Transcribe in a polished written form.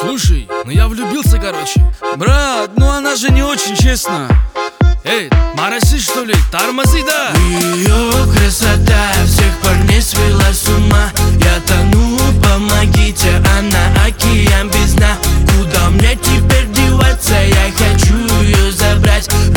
Слушай, ну я влюбился, короче. Брат, ну она же не очень честна. Эй, мараси что ли? Тормози, да? Ее красота всех парней свела с ума. Я тону, помогите, она океан без дна. Куда мне теперь деваться? Я хочу ее забрать.